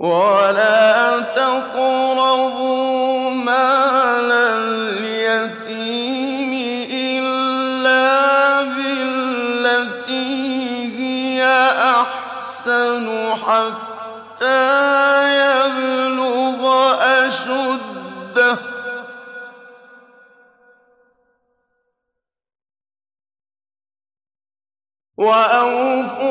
وَلَا تَقْرَبُوا مَالَ الْيَتِيمِ إِلَّا بِالَّتِي هِيَ أَحْسَنُ حَتَّىٰ يَبْلُغَ أَشُدَّهُ ۖ وَأَوْفُوا